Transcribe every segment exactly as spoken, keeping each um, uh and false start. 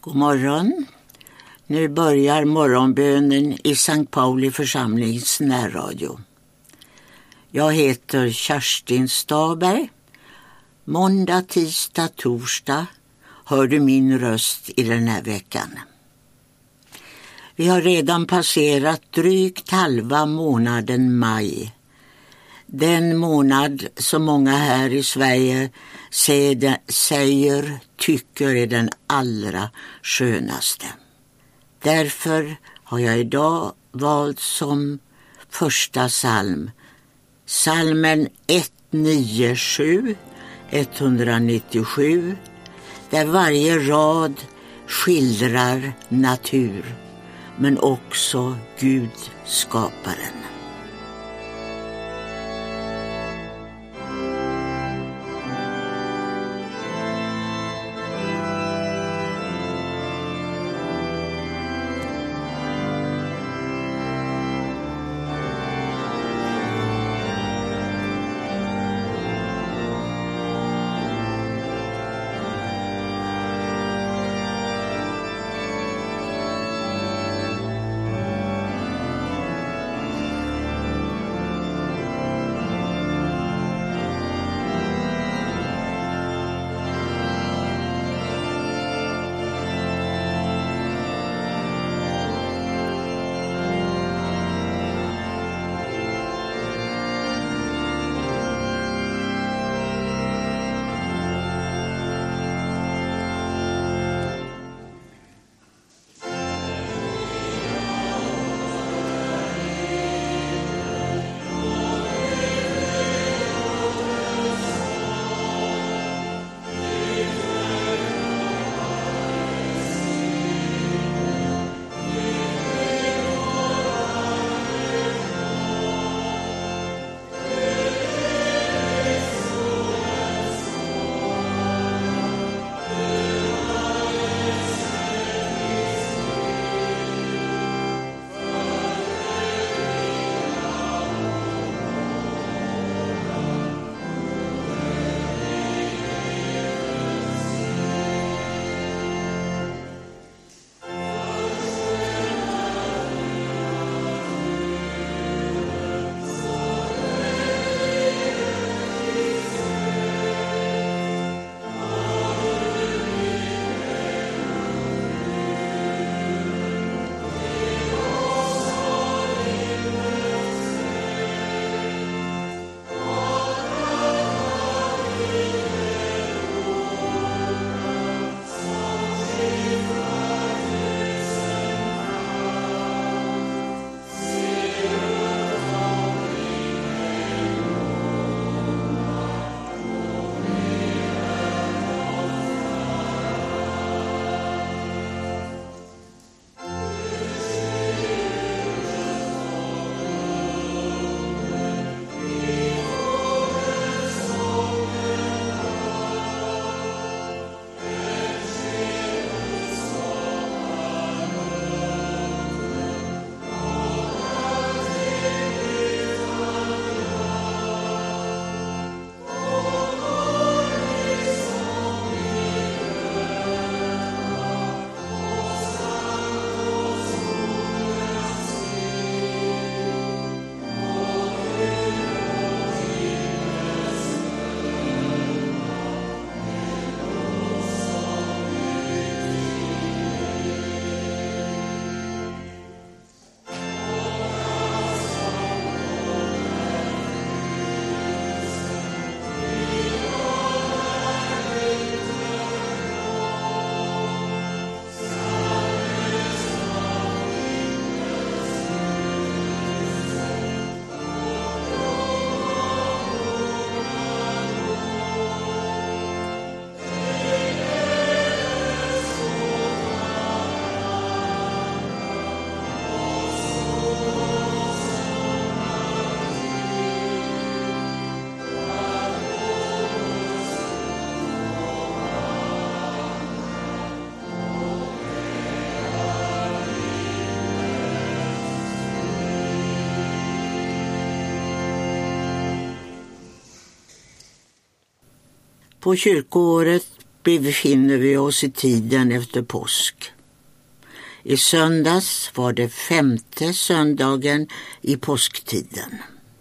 God morgon. Nu börjar morgonbönen i Sankt Pauli församlings närradio. Jag heter Kerstin Staberg. Måndag, tisdag, torsdag hör du min röst i den här veckan. Vi har redan passerat drygt halva månaden maj. Den månad som många här i Sverige säger tycker är den allra skönaste. Därför har jag idag valt som första psalm psalmen etthundranittiosju, etthundranittiosju, där varje rad skildrar natur, men också Gud skaparen. På kyrkoåret befinner vi oss i tiden efter påsk. I söndags var det femte söndagen i påsktiden.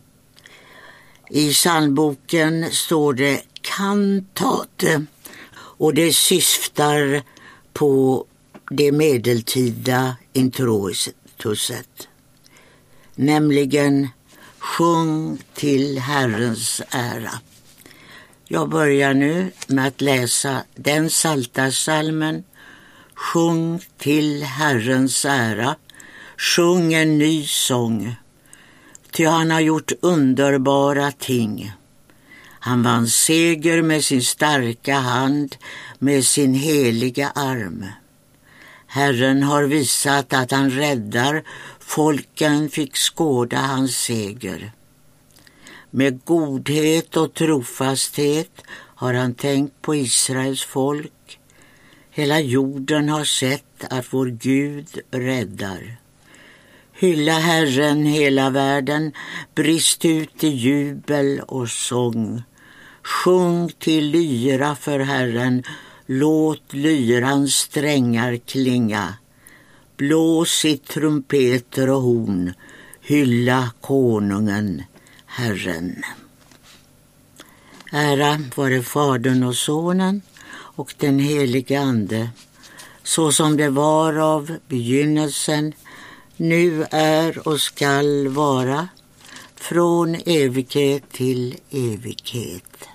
I psalmboken står det kantate och det syftar på det medeltida introituset. Nämligen sjung till Herrens ära. Jag börjar nu med att läsa den psaltarpsalmen. Sjung till Herrens ära. Sjung en ny sång. Ty han har gjort underbara ting. Han vann seger med sin starka hand, med sin heliga arm. Herren har visat att han räddar, folken fick skåda hans seger. Med godhet och trofasthet har han tänkt på Israels folk. Hela jorden har sett att vår Gud räddar. Hylla Herren hela världen, brist ut i jubel och sång. Sjung till lyra för Herren, låt lyrans strängar klinga. Blås i trumpeter och horn, hylla konungen, Herren. Ära vare Fadern och Sonen och den helige Ande, så som det var av begynnelsen, nu är och skall vara, från evighet till evighet.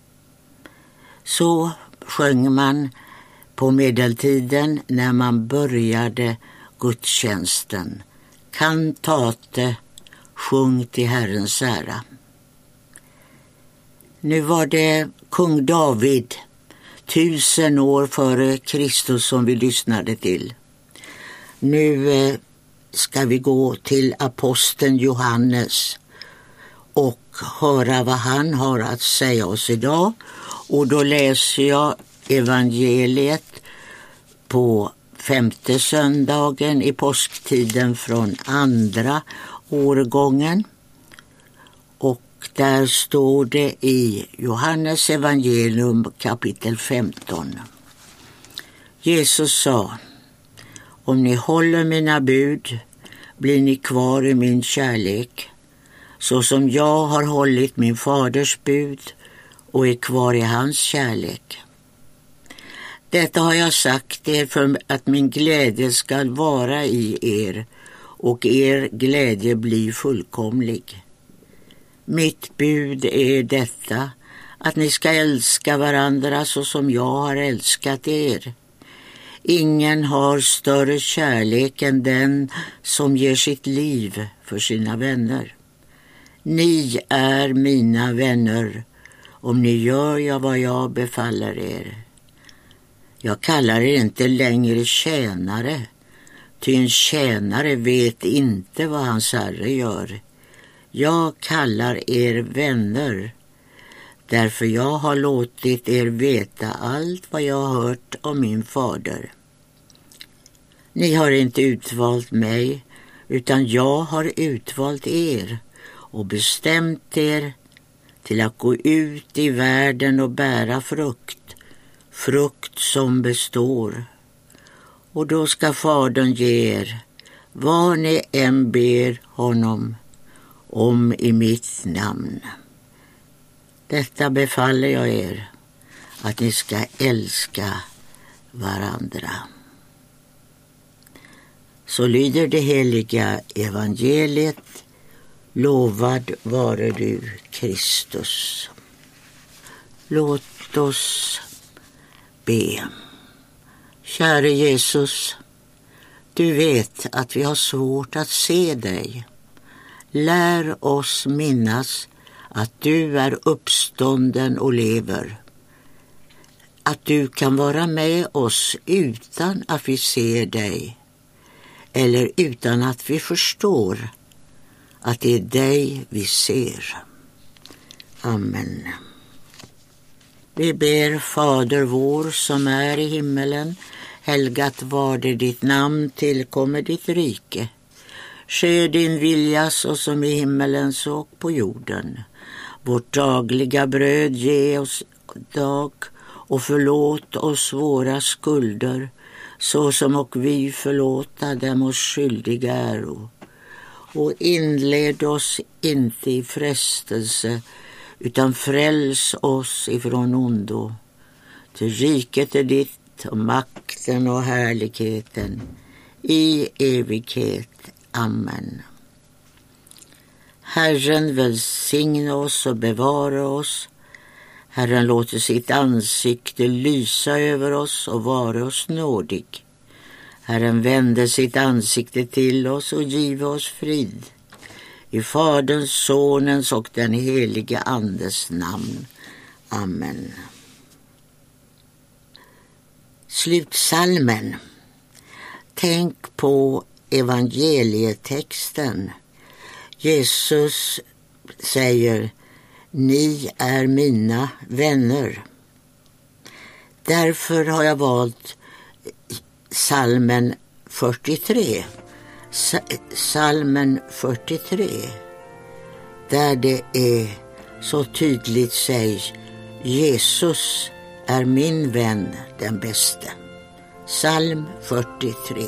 Så sjöng man på medeltiden när man började gudstjänsten. Kantate, sjung till Herrens ära. Nu var det kung David, tusen år före Kristus, som vi lyssnade till. Nu eh, ska vi gå till aposteln Johannes och höra vad han har att säga oss idag. Och då läser jag evangeliet på femte söndagen i påsktiden från andra årgången. Och där står det i Johannes evangelium kapitel femton. Jesus sa: om ni håller mina bud blir ni kvar i min kärlek, så som jag har hållit min faders bud och är kvar i hans kärlek. Detta har jag sagt er för att min glädje ska vara i er och er glädje blir fullkomlig. Mitt bud är detta, att ni ska älska varandra så som jag har älskat er. Ingen har större kärlek än den som ger sitt liv för sina vänner. Ni är mina vänner om ni gör jag vad jag befaller er. Jag kallar er inte längre tjänare, ty en tjänare vet inte vad hans herre gör. Jag kallar er vänner, därför jag har låtit er veta allt vad jag har hört om min fader. Ni har inte utvalt mig, utan jag har utvalt er och bestämt er till att gå ut i världen och bära frukt, frukt som består. Och då ska Fadern ge er vad ni än ber honom om i mitt namn. Detta befaller jag er, att ni ska älska varandra. Så lyder det heliga evangeliet. Lovad vare du, Kristus. Låt oss be. Käre Jesus, du vet att vi har svårt att se dig. Lär oss minnas att du är uppstånden och lever. Att du kan vara med oss utan att vi ser dig, eller utan att vi förstår att det är dig vi ser. Amen. Vi ber: Fader vår som är i himmelen, helgat var det ditt namn, tillkommer ditt rike. Ske din vilja så som i himmelen så och på jorden. Vårt dagliga bröd ge oss idag och förlåt oss våra skulder, så som och vi förlåta dem oss skyldiga äro. Och inled oss inte i frestelse, utan fräls oss ifrån ondo. Till riket är ditt och makten och härligheten i evighet. Amen. Herren välsigna oss och bevara oss. Herren låter sitt ansikte lysa över oss och vara oss nådig. Herren vände sitt ansikte till oss och give oss frid. I Faderns, Sonens och den helige Andes namn. Amen. Slutsalmen. Tänk på evangelietexten. Jesus säger: ni är mina vänner. Därför har jag valt salmen fyrtiotre. Salmen fyrtiotre. Där det är så tydligt sägs: Jesus är min vän, den bästa. Psalm fyrtiotre.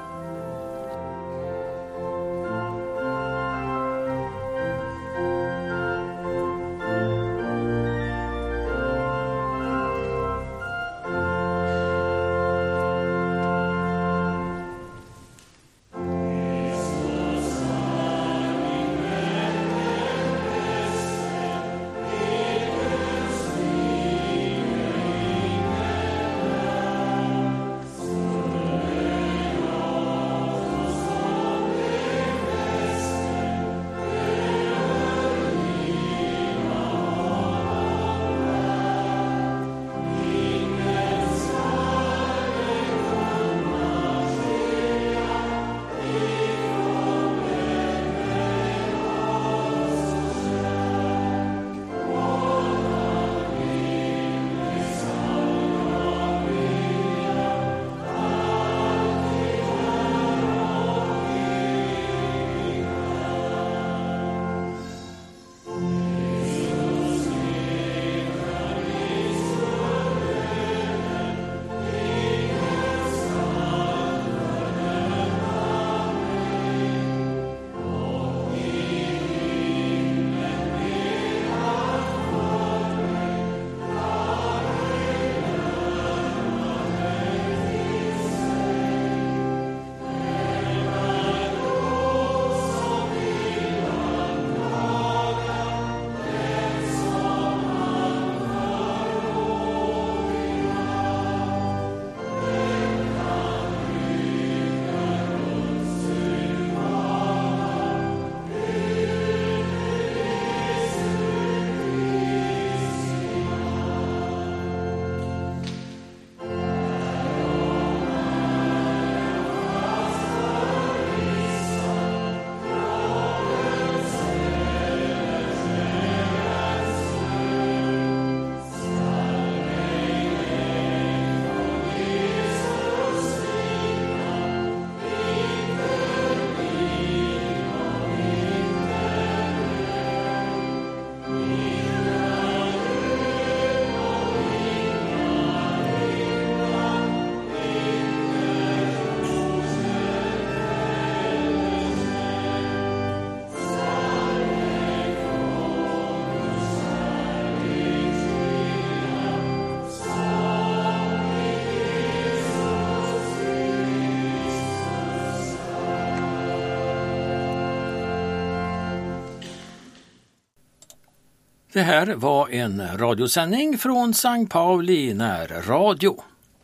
Det här var en radiosändning från Sankt Pauli närradio.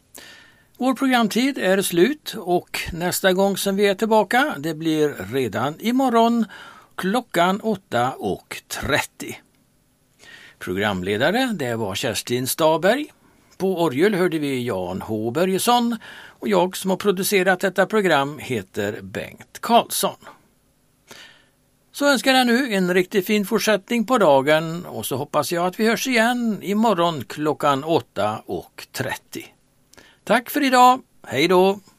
Vår programtid är slut och nästa gång som vi är tillbaka det blir redan imorgon klockan åtta och trettio. Programledare det var Kerstin Staberg. På orgel hörde vi Jan H. Börjesson och jag som har producerat detta program heter Bengt Karlsson. Så önskar jag nu en riktigt fin fortsättning på dagen och så hoppas jag att vi hörs igen imorgon klockan åtta och trettio. Tack för idag, hej då!